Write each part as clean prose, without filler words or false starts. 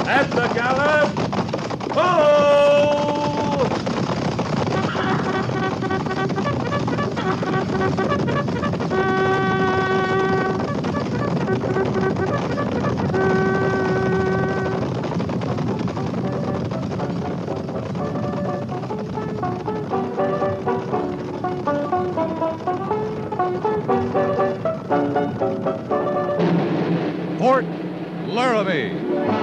At the gallop! Ho! Fort Laramie.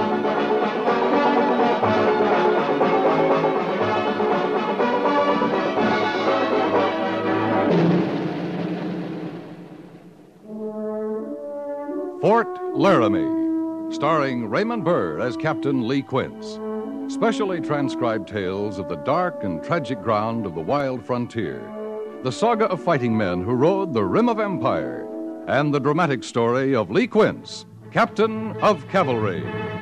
Fort Laramie, starring Raymond Burr as Captain Lee Quince. Specially transcribed tales of the dark and tragic ground of the wild frontier, the saga of fighting men who rode the rim of empire, and the dramatic story of Lee Quince, Captain of Cavalry.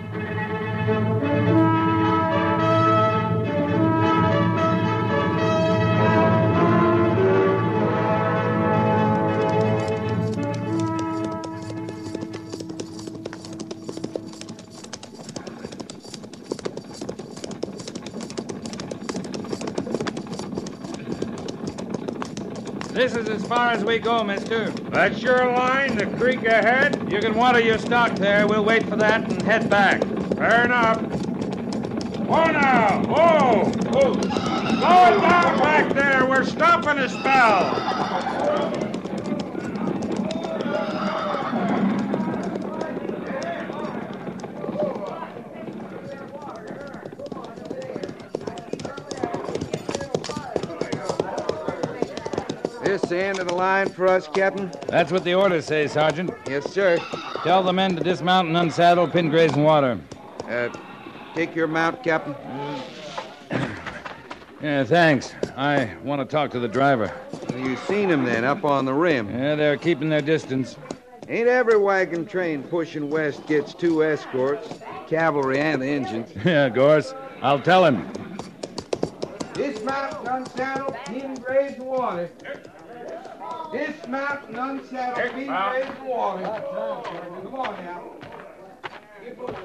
This is as far as we go, mister. That's your line, the creek ahead? You can water your stock there. We'll wait for that and head back. Fair enough. Whoa now! Whoa! Whoa! Slow it down back there. We're stopping a spell. This the end of the line for us, Captain? That's what the orders say, Sergeant. Yes, sir. Tell the men to dismount and unsaddle, pin graze and water. Take your mount, Captain. Yeah, thanks. I want to talk to the driver. You seen him then, up on the rim. Yeah, they're keeping their distance. Ain't every wagon train pushing west gets two escorts, cavalry and the engines. Yeah, Gorse. I'll tell him. Dismount and unsaddle, pin graze and water. Dismount and unsaddle, pin graze and water. Come on now. Get over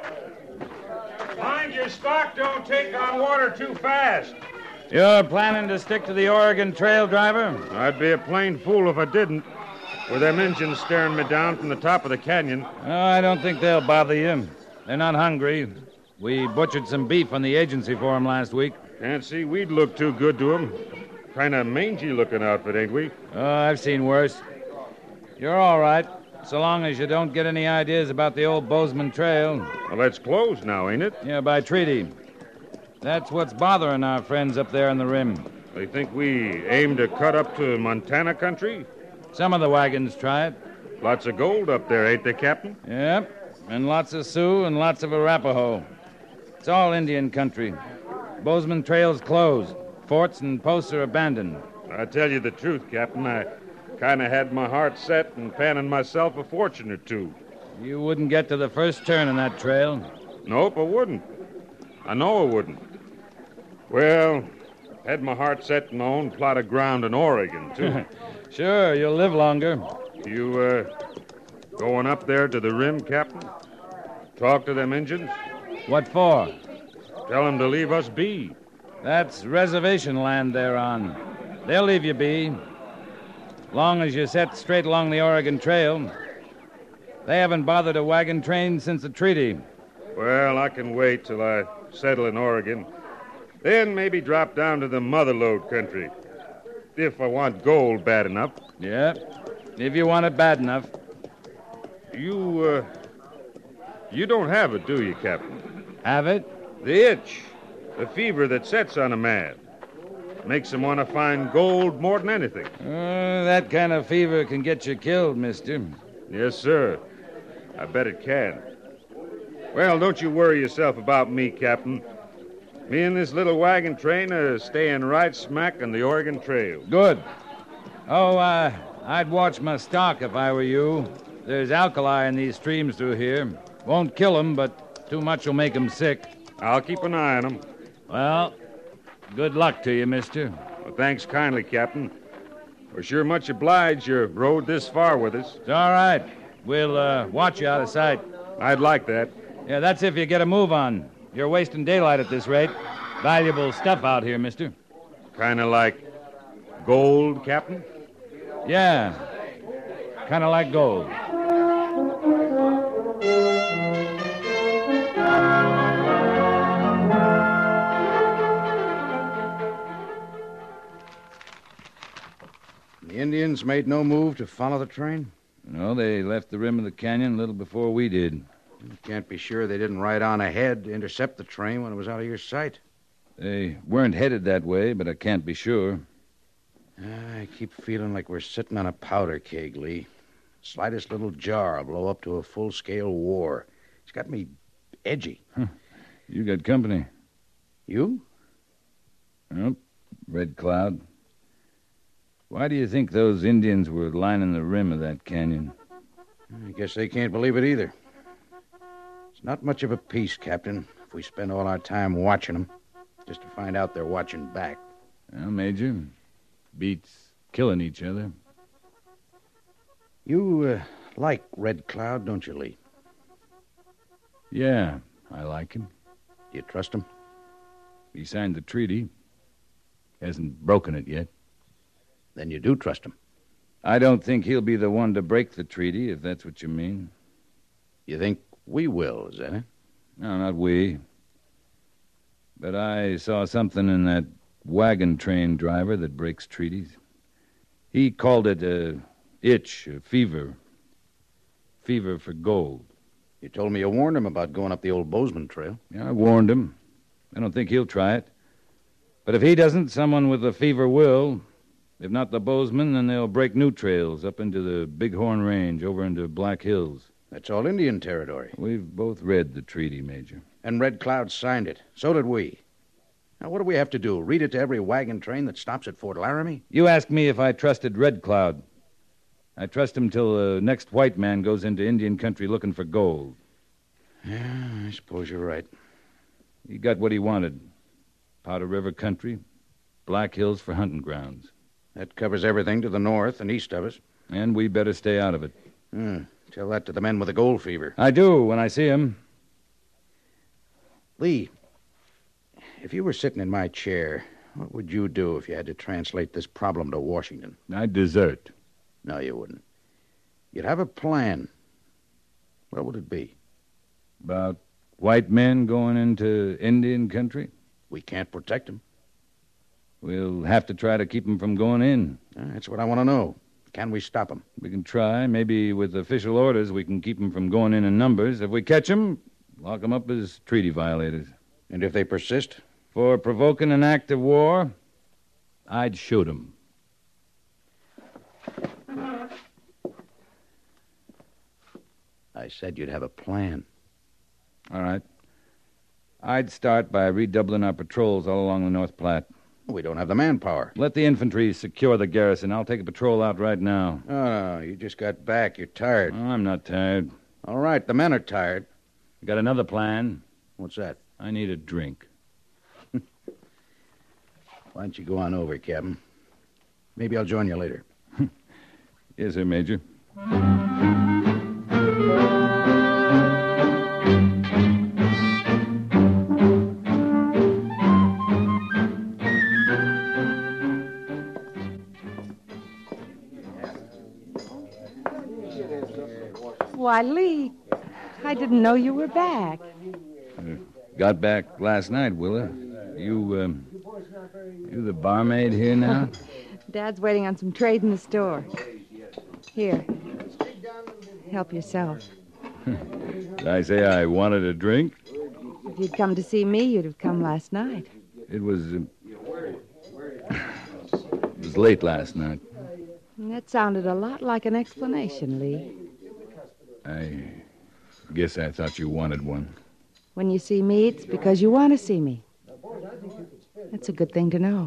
there. Mind your stock don't take on water too fast. You're planning to stick to the Oregon Trail, driver? I'd be a plain fool if I didn't. With them engines staring me down from the top of the canyon. Oh, I don't think they'll bother you. They're not hungry. We butchered some beef on the agency for them last week. Can't see we'd look too good to them. Kind of mangy-looking outfit, ain't we? Oh, I've seen worse. You're all right, so long as you don't get any ideas about the old Bozeman Trail. Well, that's closed now, ain't it? Yeah, by treaty. That's what's bothering our friends up there on the rim. They think we aim to cut up to Montana country? Some of the wagons try it. Lots of gold up there, ain't they, Captain? Yep, and lots of Sioux and lots of Arapaho. It's all Indian country. Bozeman Trail's closed. Forts and posts are abandoned. I tell you the truth, Captain. I kind of had my heart set and panning myself a fortune or two. You wouldn't get to the first turn in that trail. Nope, I wouldn't. I know I wouldn't. Well, had my heart set in my own plot of ground in Oregon, too. Sure, you'll live longer. You, going up there to the rim, Captain? Talk to them Injuns? What for? Tell them to leave us be. That's reservation land they're on. They'll leave you be. Long as you set straight along the Oregon Trail. They haven't bothered a wagon train since the treaty. Well, I can wait till I settle in Oregon. Then maybe drop down to the Motherlode country. If I want gold bad enough. Yeah, if you want it bad enough. You don't have it, do you, Captain? Have it? The itch. The fever that sets on a man. Makes him want to find gold more than anything. That kind of fever can get you killed, mister. Yes, sir. I bet it can. Well, don't you worry yourself about me, Captain. Me and this little wagon train are staying right smack on the Oregon Trail. Good. Oh, I'd watch my stock if I were you. There's alkali in these streams through here. Won't kill 'em, but too much will make 'em sick. I'll keep an eye on 'em. Well, good luck to you, mister. Well, thanks kindly, Captain. We're sure much obliged you rode this far with us. It's all right. We'll watch you out of sight. I'd like that. Yeah, that's if you get a move on. You're wasting daylight at this rate. Valuable stuff out here, mister. Kind of like gold, Captain? Yeah. Kind of like gold. The Indians made no move to follow the train? No, they left the rim of the canyon a little before we did. You can't be sure they didn't ride on ahead to intercept the train when it was out of your sight. They weren't headed that way, but I can't be sure. I keep feeling like we're sitting on a powder keg, Lee. Slightest little jar will blow up to a full-scale war. It's got me edgy. You got company. You? Nope. Red Cloud. Why do you think those Indians were lining the rim of that canyon? I guess they can't believe it either. It's not much of a peace, Captain, if we spend all our time watching them, just to find out they're watching back. Well, Major, beats killing each other. You like Red Cloud, don't you, Lee? Yeah, I like him. Do you trust him? He signed the treaty. Hasn't broken it yet. Then you do trust him. I don't think he'll be the one to break the treaty, if that's what you mean. You think we will, is that it? No, not we. But I saw something in that wagon train driver that breaks treaties. He called it a itch, a fever. Fever for gold. You told me you warned him about going up the old Bozeman Trail. Yeah, I warned him. I don't think he'll try it. But if he doesn't, someone with a fever will. If not the Bozeman, then they'll break new trails up into the Bighorn Range, over into Black Hills. That's all Indian territory. We've both read the treaty, Major. And Red Cloud signed it. So did we. Now, what do we have to do? Read it to every wagon train that stops at Fort Laramie? You asked me if I trusted Red Cloud. I trust him till the next white man goes into Indian country looking for gold. Yeah, I suppose you're right. He got what he wanted. Powder River country, Black Hills for hunting grounds. That covers everything to the north and east of us. And we better stay out of it. Tell that to the men with the gold fever. I do, when I see him. Lee, if you were sitting in my chair, what would you do if you had to translate this problem to Washington? I'd desert. No, you wouldn't. You'd have a plan. What would it be? About white men going into Indian country? We can't protect them. We'll have to try to keep them from going in. That's what I want to know. Can we stop them? We can try. Maybe with official orders we can keep them from going in numbers. If we catch them, lock them up as treaty violators. And if they persist? For provoking an act of war, I'd shoot them. I said you'd have a plan. All right. I'd start by redoubling our patrols all along the North Platte. We don't have the manpower. Let the infantry secure the garrison. I'll take a patrol out right now. Oh, you just got back. You're tired. Oh, I'm not tired. All right, the men are tired. I got another plan. What's that? I need a drink. Why don't you go on over, Captain? Maybe I'll join you later. Yes, sir, Major. Why, Lee, I didn't know you were back. Got back last night, Willa. You the barmaid here now? Dad's waiting on some trade in the store. Here. Help yourself. Did I say I wanted a drink? If you'd come to see me, you'd have come last night. It was late last night. And that sounded a lot like an explanation, Lee. I guess I thought you wanted one. When you see me, it's because you want to see me. That's a good thing to know.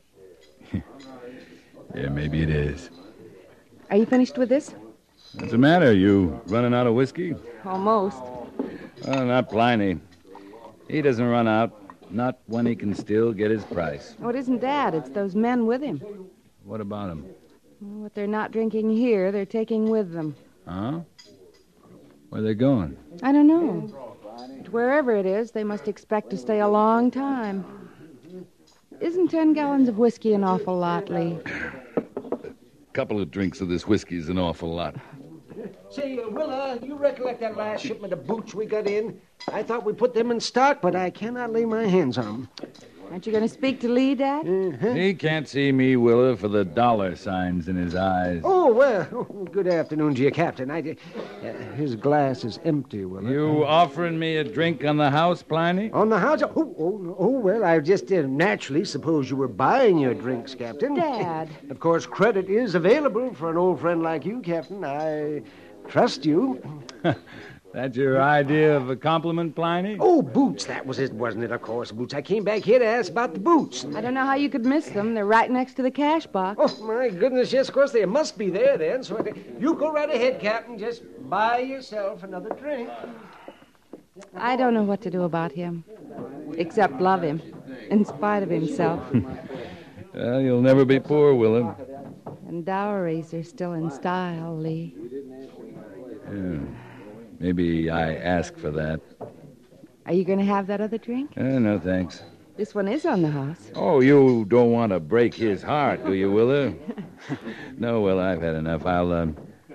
Yeah, maybe it is. Are you finished with this? What's the matter? You running out of whiskey? Almost. Oh, not Pliny. He doesn't run out. Not when he can still get his price. Oh, it isn't Dad. It's those men with him. What about him? Well, what they're not drinking here, they're taking with them. Huh? Where they going? I don't know. But wherever it is, they must expect to stay a long time. Isn't 10 gallons of whiskey an awful lot, Lee? A couple of drinks of this whiskey's an awful lot. Say, Willa, you recollect that last shipment of boots we got in? I thought we put them in stock, but I cannot lay my hands on them. Aren't you going to speak to Lee, Dad? He can't see me, Willa, for the dollar signs in his eyes. Oh, well, good afternoon to you, Captain. His glass is empty, Willa. You offering me a drink on the house, Pliny? On the house? Well, I just naturally suppose you were buying your drinks, Captain. Dad. Of course, credit is available for an old friend like you, Captain. I trust you. That your idea of a compliment, Pliny? Oh, boots. That was it, wasn't it? Of course, boots. I came back here to ask about the boots. I don't know how you could miss them. They're right next to the cash box. Oh, my goodness, yes, of course, they must be there then. So you go right ahead, Captain. Just buy yourself another drink. I don't know what to do about him, except love him, in spite of himself. Well, you'll never be poor, Willa. And dowries are still in style, Lee. Yeah. Maybe I ask for that. Are you going to have that other drink? No, thanks. This one is on the house. Oh, you don't want to break his heart, do you, Willa? No, well, I've had enough. I'll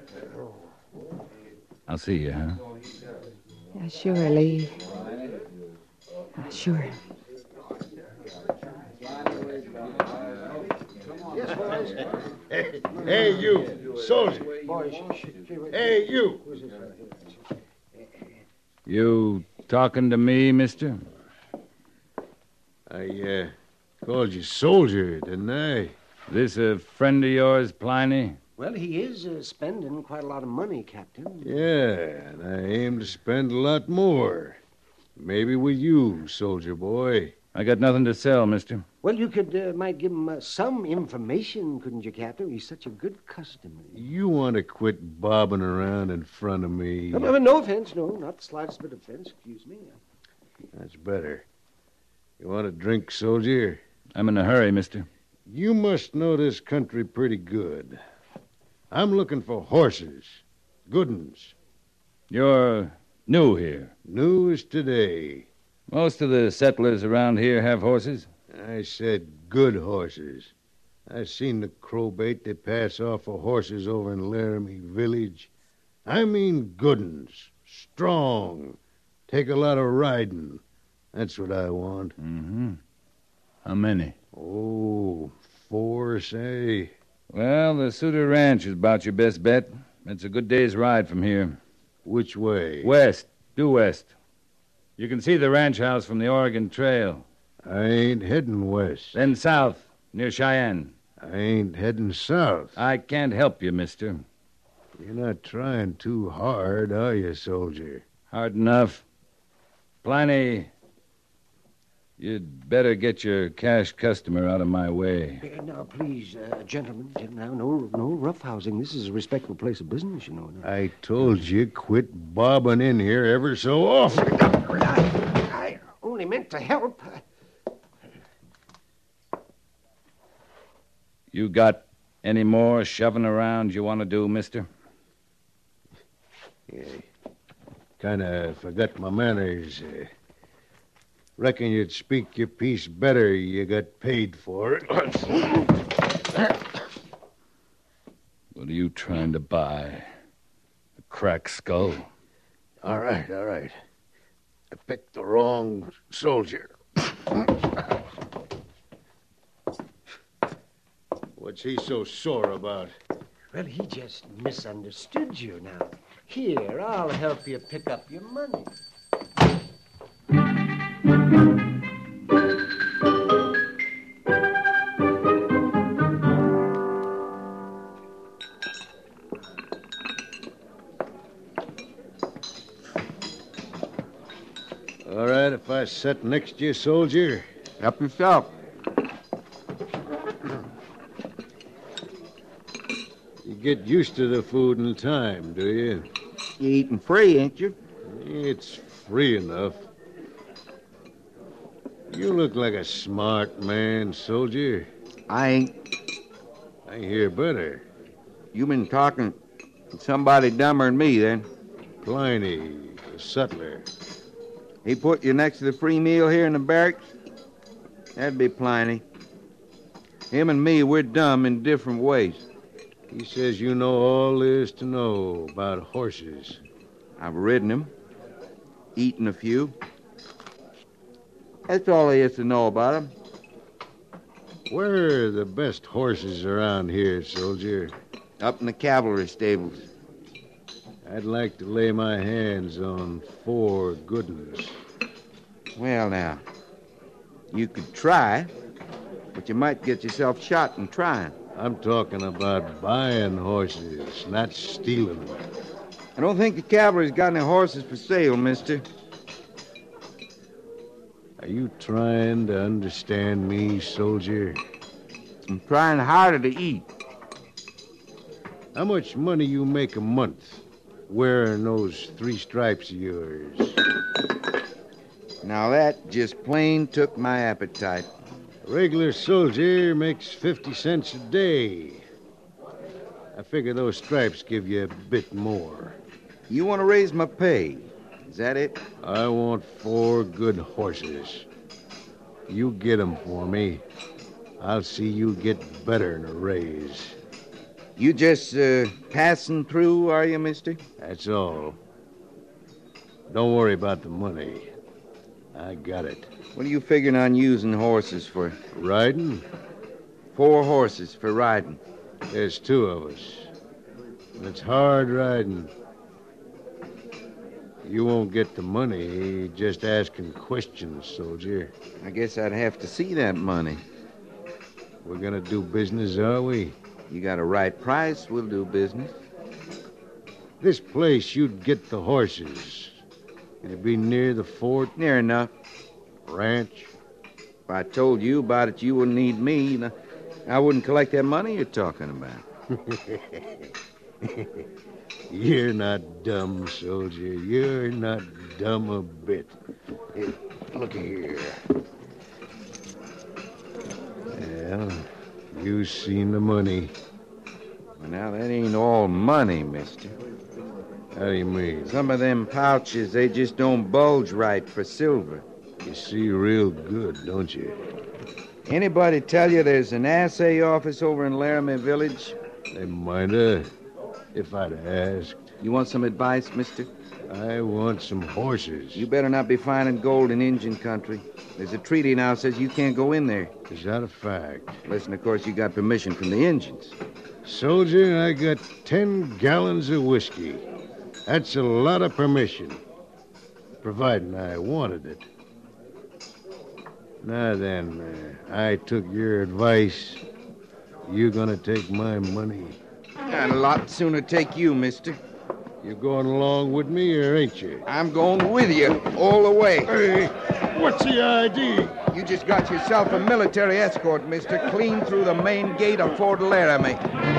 see you, huh? Yeah, sure, Lee. Sure. Yes, boys. Hey, you, soldier. Boys, Hey, you. You talking to me, mister? I called you soldier, didn't I? This a friend of yours, Pliny? Well, he is spending quite a lot of money, Captain. Yeah, and I aim to spend a lot more. Maybe with you, soldier boy. I got nothing to sell, mister. Well, you might give him some information, couldn't you, Captain? He's such a good customer. You want to quit bobbing around in front of me? No offense, no, not the slightest bit of offense, excuse me. That's better. You want a drink, soldier? I'm in a hurry, mister. You must know this country pretty good. I'm looking for horses. Good uns. You're new here. New as today. Most of the settlers around here have horses. I said good horses. I seen the crowbait they pass off for horses over in Laramie Village. I mean good uns. Strong. Take a lot of riding. That's what I want. Mm-hmm. How many? Oh, 4, say. Well, the Suter Ranch is about your best bet. It's a good day's ride from here. Which way? West. Due west. You can see the ranch house from the Oregon Trail. I ain't heading west. Then south, near Cheyenne. I ain't heading south. I can't help you, mister. You're not trying too hard, are you, soldier? Hard enough. Pliny, you'd better get your cash customer out of my way. Now, please, gentlemen, now, no roughhousing. This is a respectable place of business, you know. Now. I told you, quit bobbing in here ever so often. I only meant to help. You got any more shoving around you want to do, mister? Yeah. Kind of forgot my manners. Reckon you'd speak your piece better. You got paid for it. What are you trying to buy? A cracked skull? All right. I picked the wrong soldier. What's he so sore about? Well, he just misunderstood you now. Here, I'll help you pick up your money. All right, if I sit next to you, soldier. Help yourself. You get used to the food in time, do you? You eating free, ain't you? It's free enough. You look like a smart man, soldier. I ain't. I hear better. You been talking to somebody dumber than me, then. Pliny, the sutler. He put you next to the free meal here in the barracks? That'd be plenty. Him and me, we're dumb in different ways. He says you know all there is to know about horses. I've ridden them, eaten a few. That's all there is to know about them. Where are the best horses around here, soldier? Up in the cavalry stables. I'd like to lay my hands on 4 good ones. Well, now, you could try, but you might get yourself shot in trying. I'm talking about buying horses, not stealing them. I don't think the cavalry's got any horses for sale, mister. Are you trying to understand me, soldier? I'm trying harder to eat. How much money you make a month wearing those 3 stripes of yours? Now that just plain took my appetite. A regular soldier makes 50 cents a day. I figure those stripes give you a bit more. You want to raise my pay? Is that it? I want 4 good horses. You get 'em for me. I'll see you get better than a raise. You just passing through, are you, mister? That's all. Don't worry about the money. I got it. What are you figuring on using horses for? Riding? 4 horses for riding. There's 2 of us. And it's hard riding. You won't get the money just asking questions, soldier. I guess I'd have to see that money. We're gonna do business, are we? You got a right price, we'll do business. This place you'd get the horses. It'd be near the fort? Near enough. Ranch? If I told you about it, you wouldn't need me. I wouldn't collect that money you're talking about. You're not dumb, soldier. You're not dumb a bit. Hey, look here. Well, you seen the money. Well, now, that ain't all money, mister. How do you mean? Some of them pouches, they just don't bulge right for silver. You see real good, don't you? Anybody tell you there's an assay office over in Laramie Village? They might have, if I'd asked. You want some advice, mister? I want some horses. You better not be finding gold in Indian country. There's a treaty now says you can't go in there. Is that a fact? Listen, of course, you got permission from the Indians. Soldier, I got 10 gallons of whiskey. That's a lot of permission. Providing I wanted it. Now then, I took your advice. You gonna take my money? I'd a lot sooner take you, mister. You going along with me, or ain't you? I'm going with you, all the way. Hey, what's the idea? You just got yourself a military escort, mister, clean through the main gate of Fort Laramie.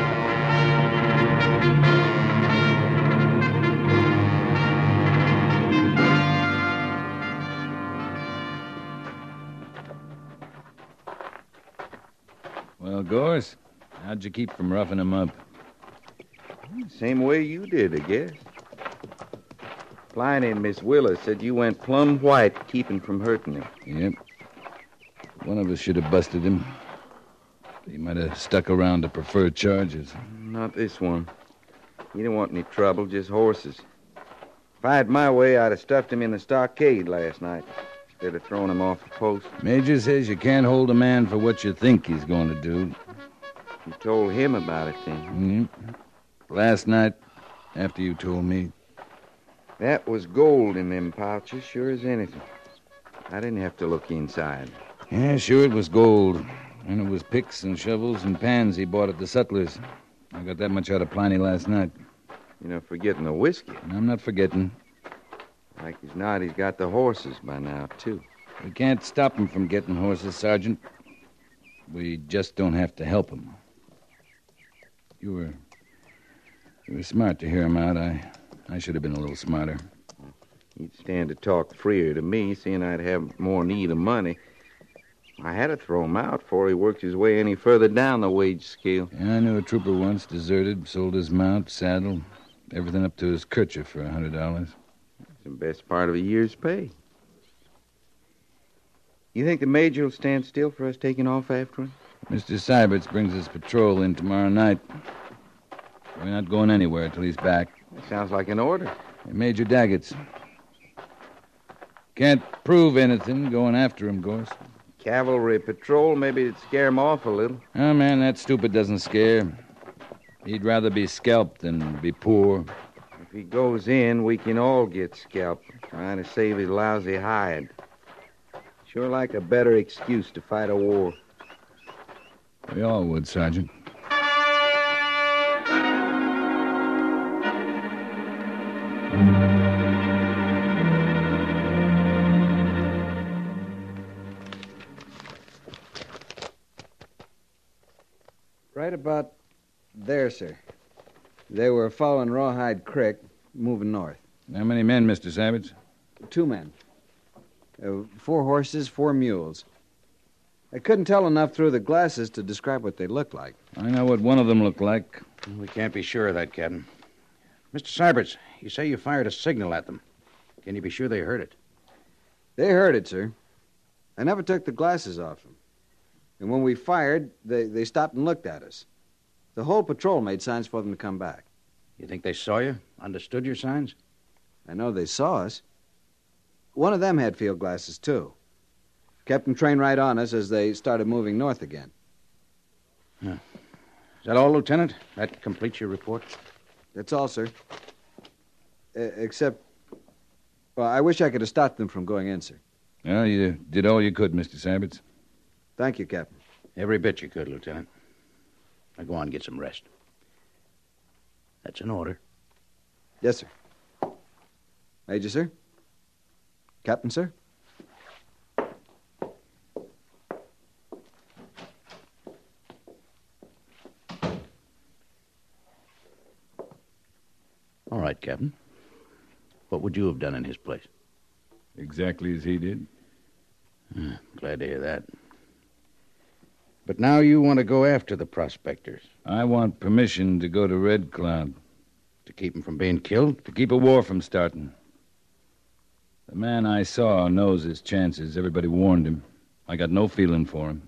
Well, Gorse, how'd you keep from roughing him up? Same way you did, I guess. Pliny and Miss Willis said you went plumb white keeping from hurting him. Yep. One of us should have busted him. He might have stuck around to preferred charges. Not this one. He didn't want any trouble, just horses. If I had my way, I'd have stuffed him in the stockade last night instead of throwing him off the post. Major says you can't hold a man for what you think he's going to do. You told him about it then. Yep. Last night, after you told me. That was gold in them pouches, sure as anything. I didn't have to look inside. Yeah, sure it was gold. And it was picks and shovels and pans he bought at the Sutlers. I got that much out of Pliny last night. You're not forgetting the whiskey. I'm not forgetting. Like as not, he's got the horses by now, too. We can't stop him from getting horses, Sergeant. We just don't have to help him. You were smart to hear him out. I should have been a little smarter. He'd stand to talk freer to me, seeing I'd have more need of money. I had to throw him out before he worked his way any further down the wage scale. Yeah, I knew a trooper once, deserted, sold his mount, saddle, everything up to his kerchief for $100. It's the best part of a year's pay. You think the Major will stand still for us taking off after him? Mr. Syberts brings his patrol in tomorrow night. We're not going anywhere till he's back. That sounds like an order. Hey, Major Daggett's. Can't prove anything going after him, Gorse. Cavalry patrol, maybe it'd scare him off a little. Oh, man, that stupid doesn't scare. He'd rather be scalped than be poor. If he goes in, we can all get scalped, trying to save his lousy hide. Sure like a better excuse to fight a war. We all would, Sergeant. Right about there, sir. They were following Rawhide Creek, moving north. How many men, Mr. Syberts? 2 men. 4 horses, 4 mules. I couldn't tell enough through the glasses to describe what they looked like. I know what one of them looked like. We can't be sure of that, Captain. Mr. Syberts, you say you fired a signal at them. Can you be sure they heard it? They heard it, sir. I never took the glasses off them. And when we fired, they stopped and looked at us. The whole patrol made signs for them to come back. You think they saw you? Understood your signs? I know they saw us. One of them had field glasses, too. Kept them trained right on us as they started moving north again. Yeah. Is that all, Lieutenant? That completes your report? That's all, sir. Except, well, I wish I could have stopped them from going in, sir. Well, you did all you could, Mr. Syberts. Thank you, Captain. Every bit you could, Lieutenant. Now go on, get some rest. That's an order. Yes, sir. Major, sir? Captain, sir? All right, Captain. What would you have done in his place? Exactly as he did. Glad to hear that. But now you want to go after the prospectors. I want permission to go to Red Cloud. To keep them from being killed? To keep a war from starting. The man I saw knows his chances. Everybody warned him. I got no feeling for him.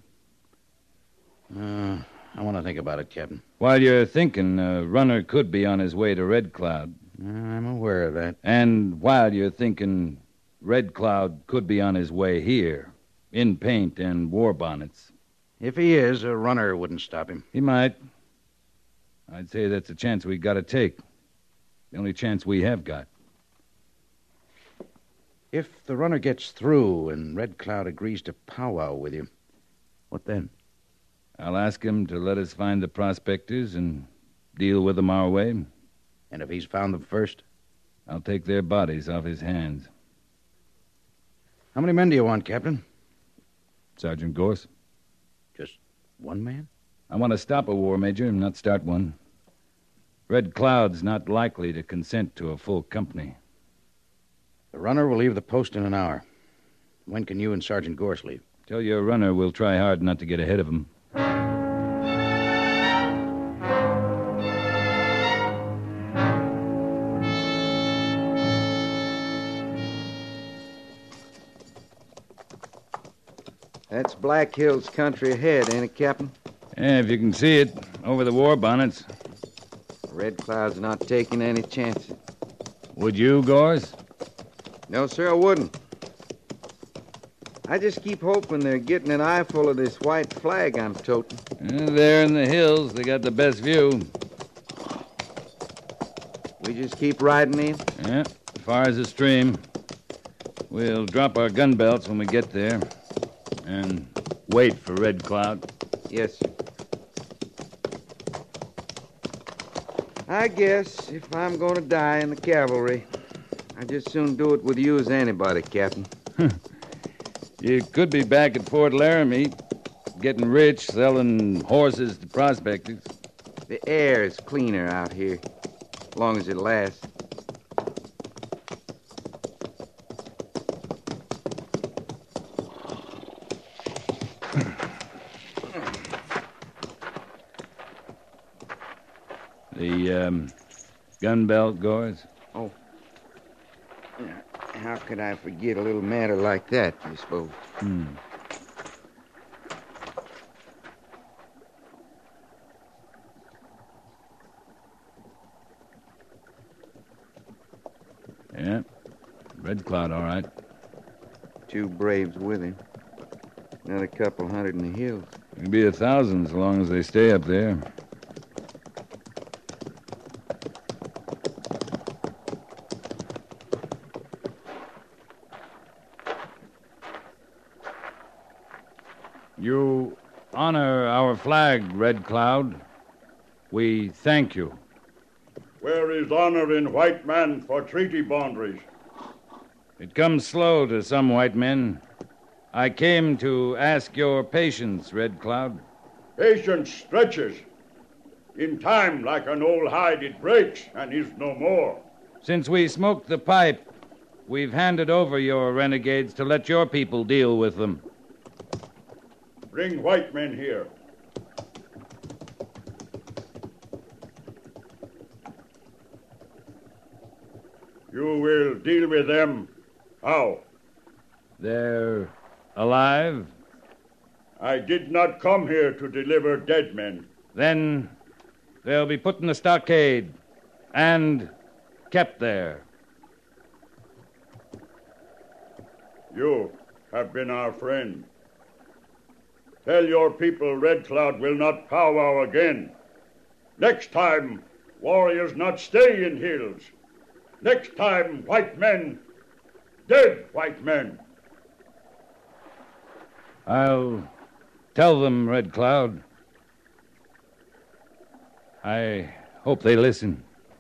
I want to think about it, Captain. While you're thinking, a runner could be on his way to Red Cloud. I'm aware of that. And while you're thinking, Red Cloud could be on his way here, in paint and war bonnets. If he is, a runner wouldn't stop him. He might. I'd say that's a chance we got to take. The only chance we have got. If the runner gets through and Red Cloud agrees to powwow with you, what then? I'll ask him to let us find the prospectors and deal with them our way. And if he's found them first? I'll take their bodies off his hands. How many men do you want, Captain? Sergeant Gorse. Just one man? I want to stop a war, Major, and not start one. Red Cloud's not likely to consent to a full company. The runner will leave the post in an hour. When can you and Sergeant Gorse leave? Tell your runner we'll try hard not to get ahead of him. That's Black Hills country ahead, ain't it, Captain? Yeah, if you can see it, over the war bonnets. Red Cloud's not taking any chances. Would you, Gorse? No, sir, I wouldn't. I just keep hoping they're getting an eyeful of this white flag I'm toting. There in the hills, they got the best view. We just keep riding in? Yeah, as far as the stream. We'll drop our gun belts when we get there. And wait for Red Cloud. Yes, sir. I guess if I'm going to die in the cavalry, I'd just soon do it with you as anybody, Captain. You could be back at Fort Laramie, getting rich, selling horses to prospectors. The air is cleaner out here, as long as it lasts. The gun belt, Gorse? Oh. How could I forget a little matter like that, you suppose? Yeah. Red Cloud, all right. 2 braves with him. Another couple hundred in the hills. It'll be 1,000 so long as they stay up there. You honor our flag, Red Cloud. We thank you. Where is honor in white man for treaty boundaries? It comes slow to some white men. I came to ask your patience, Red Cloud. Patience stretches. In time, like an old hide, it breaks and is no more. Since we smoked the pipe, we've handed over your renegades to let your people deal with them. Bring white men here. You will deal with them. How? They're alive? I did not come here to deliver dead men. Then they'll be put in the stockade and kept there. You have been our friend. Tell your people Red Cloud will not powwow again. Next time, warriors not stay in hills. Next time, white men, dead white men. I'll tell them, Red Cloud. I hope they listen.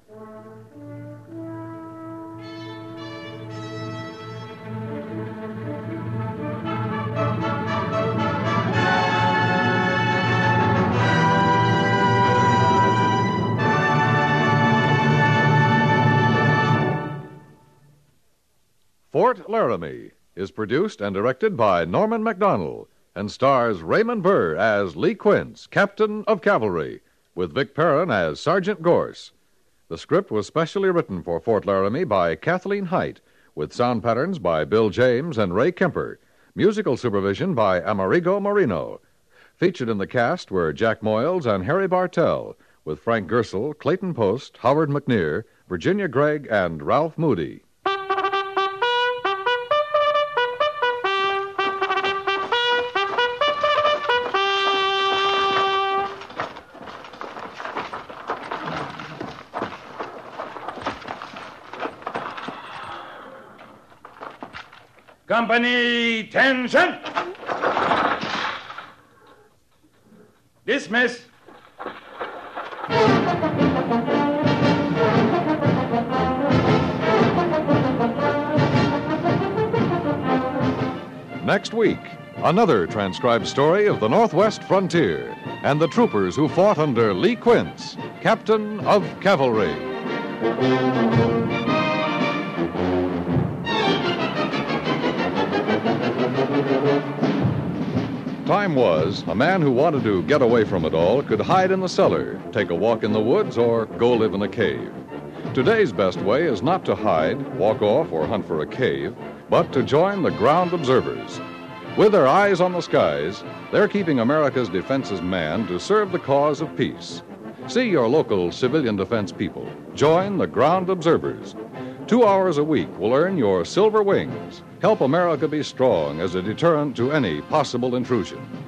Fort Laramie is produced and directed by Norman MacDonald and stars Raymond Burr as Lee Quince, Captain of Cavalry, with Vic Perrin as Sergeant Gorse. The script was specially written for Fort Laramie by Kathleen Height, with sound patterns by Bill James and Ray Kemper, musical supervision by Amerigo Marino. Featured in the cast were Jack Moyles and Harry Bartell, with Frank Gersel, Clayton Post, Howard McNear, Virginia Gregg, and Ralph Moody. Company, attention! Dismiss. Next week, another transcribed story of the Northwest frontier and the troopers who fought under Lee Quince, Captain of Cavalry. Time was, a man who wanted to get away from it all could hide in the cellar, take a walk in the woods, or go live in a cave. Today's best way is not to hide, walk off, or hunt for a cave, but to join the ground observers. With their eyes on the skies, they're keeping America's defenses manned to serve the cause of peace. See your local civilian defense people. Join the ground observers. 2 hours a week will earn your silver wings. Help America be strong as a deterrent to any possible intrusion.